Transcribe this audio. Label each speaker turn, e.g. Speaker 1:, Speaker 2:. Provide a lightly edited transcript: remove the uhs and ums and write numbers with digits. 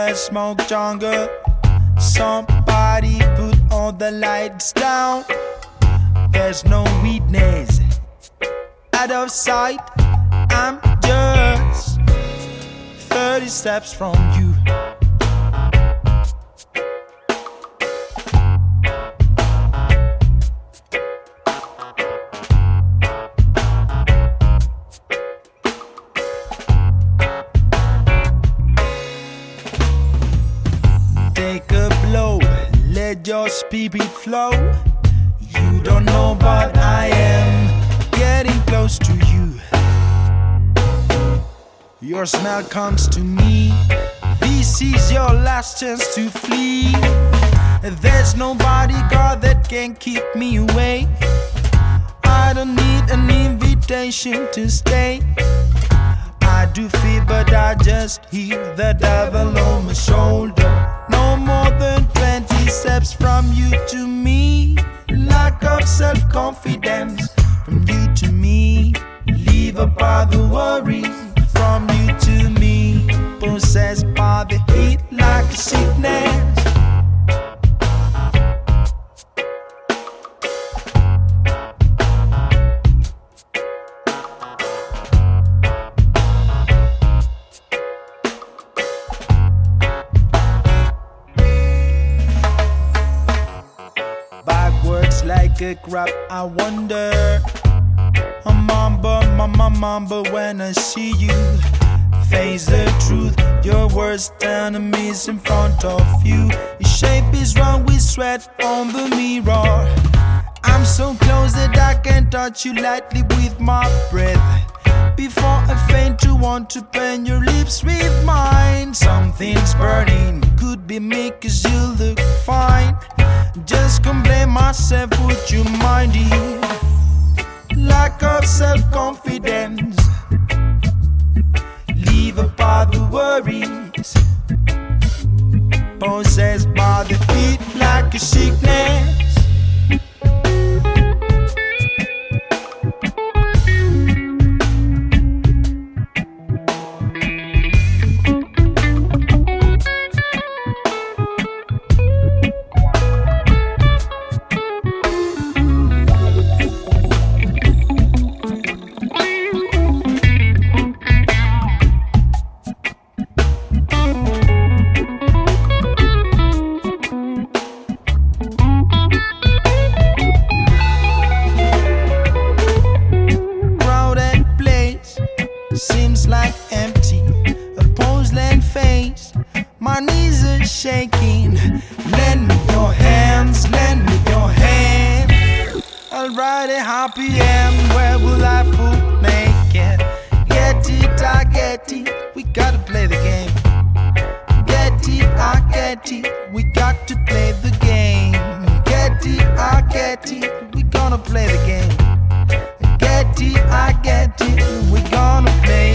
Speaker 1: there's smoke jungle. Somebody put all the lights down. There's no witness out of sight. I'm just 30 steps from you. Take a blow, let your spirit flow. You don't know, but I am getting close to you. Your smell comes to me. This is your last chance to flee. There's no bodyguard that can keep me away. I don't need an invitation to stay. I do feel, but I just hear the devil on my shoulder. No more than 20 steps from you to me. Lack of self-confidence from you to me. Leave apart the worries from you to me. Possessed by the heat like a sickness. Backwards like a crab, I wonder. I mumble when I see you. Face the truth, your worst enemies in front of you. Your shape is wrong with sweat on the mirror. I'm so close that I can touch you lightly with my breath. Before I faint to want to pen your lips with mine. Something's burning, could be me cause you look fine. Just can't blame myself, would you mind it? Lack of self-confidence. Leave apart the worries. Possessed by the heat like a sickness. Seems like empty, a porcelain face. My knees are shaking. Lend me your hands, lend me your hand. I'll write a happy end. Where will I fool naked? Get it, I get it. We gotta play the game. Get it, I get it. We got to play the game. Get it, I get it. We gonna play the game. Get it, I get it. We gonna play.